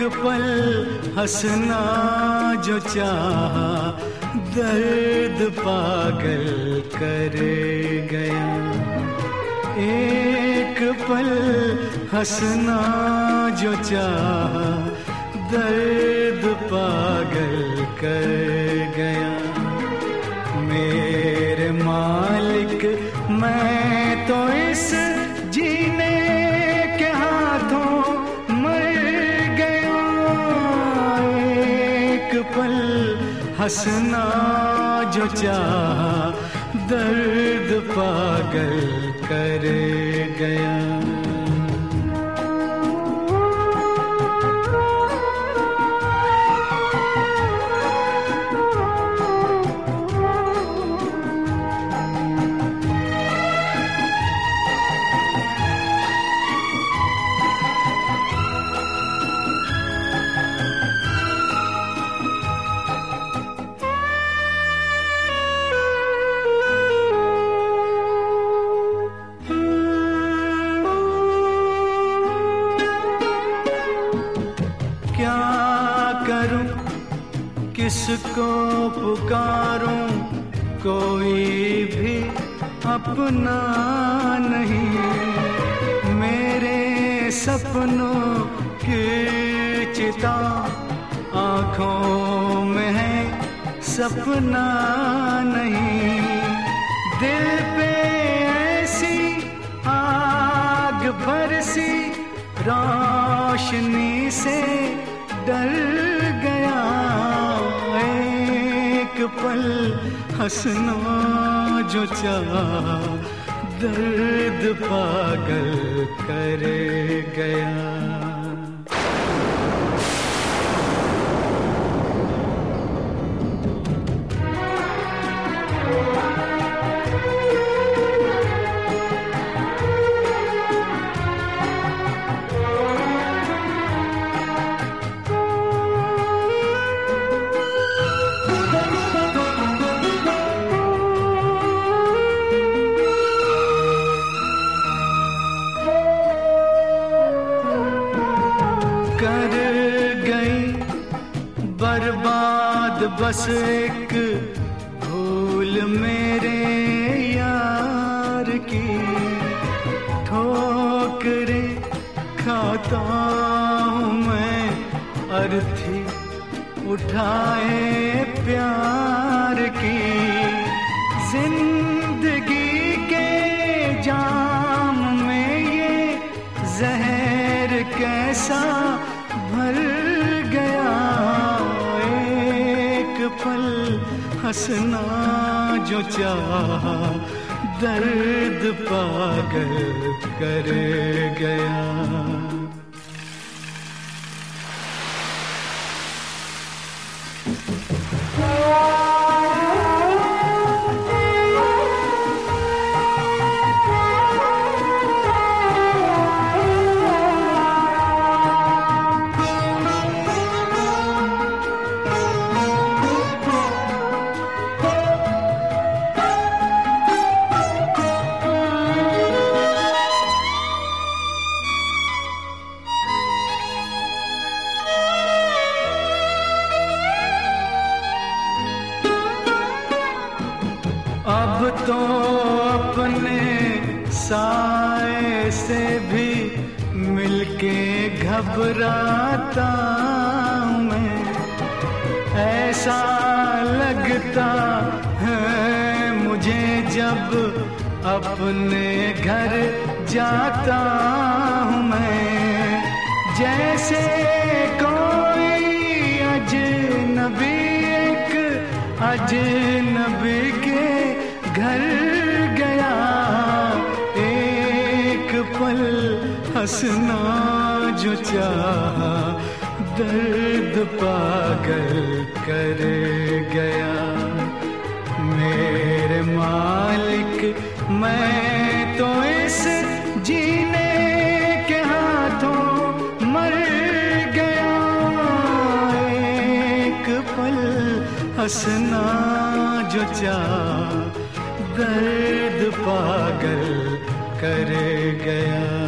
पल हंसना जो चाहा, दर्द पागल कर गया। एक पल हंसना जो चाहा, दर्द पागल कर गया। मेरे मालिक मैं तो इस जीने के हाथों मर गया। एक पल हंसना जो चाहा, दर्द पागल कर गया। किसको पुकारूं, कोई भी अपना नहीं। मेरे सपनों की चिता आँखों में है, सपना नहीं। दिल पे ऐसी आग बरसी, रोशनी से डर गया। एक पल हंसना जो चाहा, दर्द पागल कर गया। कर गई बर्बाद बस एक भूल मेरे यार की। ठोकरें खाता हूँ मैं, अर्थी उठाए प्यार की। जिंदगी के जाम में ये जहर कैसा भर गया। एक पल हंसना जो चाहा, दर्द पागल कर गया। अब तो अपने साए से भी मिलके घबराता हूँ मैं। ऐसा लगता है मुझे जब अपने घर जाता हूँ मैं, जैसे कोई अजनबी एक अजनबी के घर गया। एक पल हंसना जो चाहा, दर्द पागल कर गया। मेरे मालिक मैं तो इस जीने के हाथों मर गया। एक पल हंसना जो चाहा, दर्द पागल कर गया।